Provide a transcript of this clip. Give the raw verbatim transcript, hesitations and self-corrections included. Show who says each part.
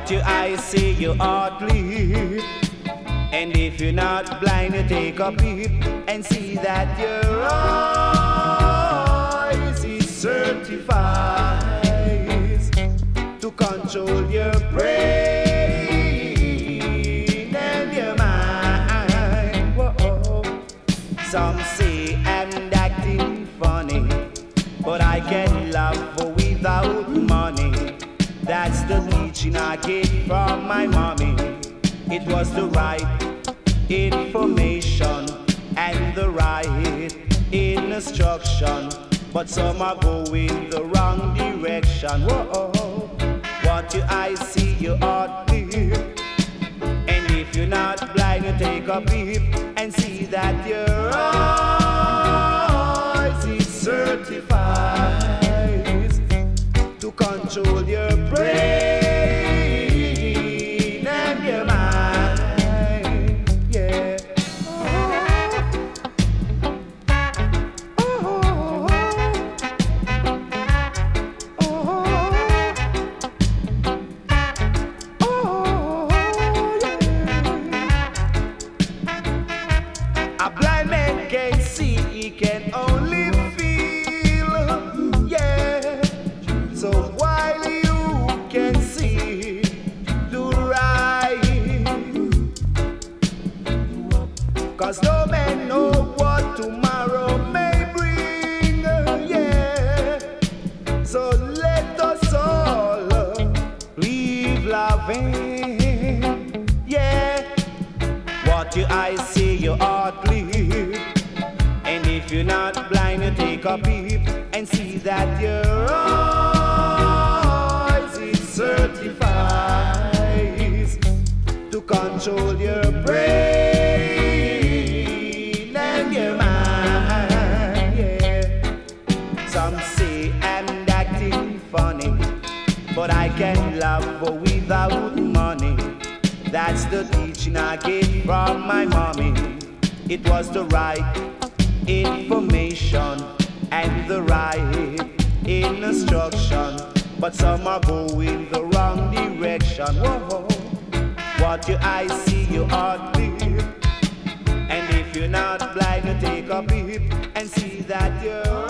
Speaker 1: What your eyes see, you ought live. And if you're not blind, you take a peep and see that your eyes is certified to control your brain and your mind. Whoa. Some say I'm acting funny, but I can love without money. That's the teaching I get from my mommy. It was the right information and the right instruction, but some are going the wrong direction. Whoa, what your eyes see, you ought live. And if you're not blind, you take a peep and see that your eyes is certified to control your brain. Cause no man know what tomorrow may bring, yeah. So let us all live loving, yeah. What your eyes see, you ought live. And if you're not blind, you take a peep and see that your eyes is certified to control your brain. But I can love without money. That's the teaching I get from my mommy. It was the right information and the right instruction, but some are going the wrong direction. Whoa, what your eyes see, you ought live. And if you're not blind, you take a peep and see that you're